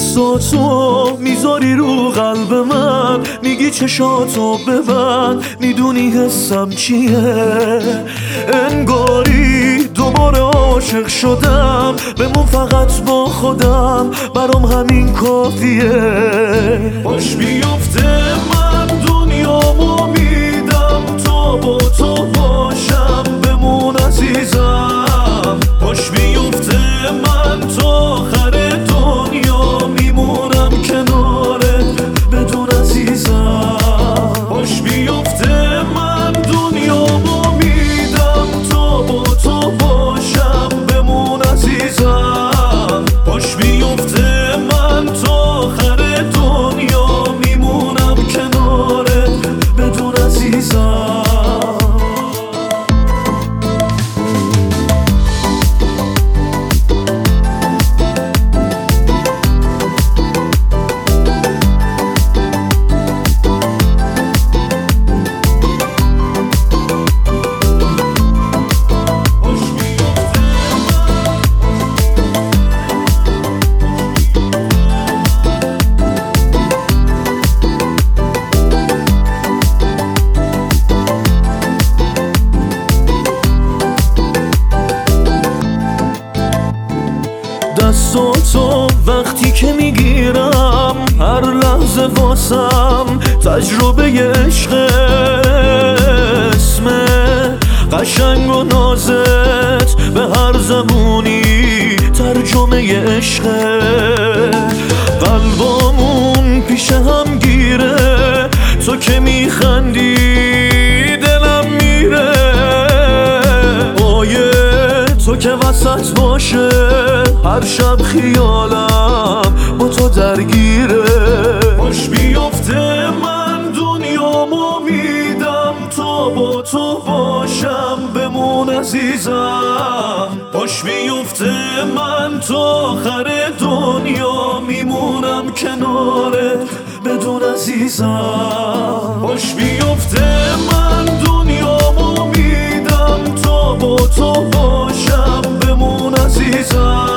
دستاتو میذاری رو قلب من، میگی چشاتو ببند، میدونی حسم چیه. انگاری دوباره عاشق شدم، بمون فقط با خودم، برام همین کافیه. باش بیفته من دنیامو میدم تا با تو باشم، بمون عزیزم. باش بیفته من تا آخر دنیا میمونم کنارت بدون عزیزم. باش بیفته من دنیامو میدم تا با تو باشم، بمون عزیزم. باش بیفته من تا آخر دنیا میمونم کنارت بدون عزیزم. دستاتو وقتی که میگیرم، هر لحظه واسم تجربه عشق. اسم قشنگ و نازت به هر زبونی ترجمه عشق. قلبامون پیش هم گیره، تو که میخندی دلم میره. تو که وسط باشه هر شب خیالم با تو درگیره. باش بیفته من دنیامو میدم تا با تو باشم، بمون عزیزم. باش بیفته من تا آخر دنیا میمونم کنارت بدون عزیزم. باش بیفته من دنیامو میدم تا با تو باشم، بمون عزیزم.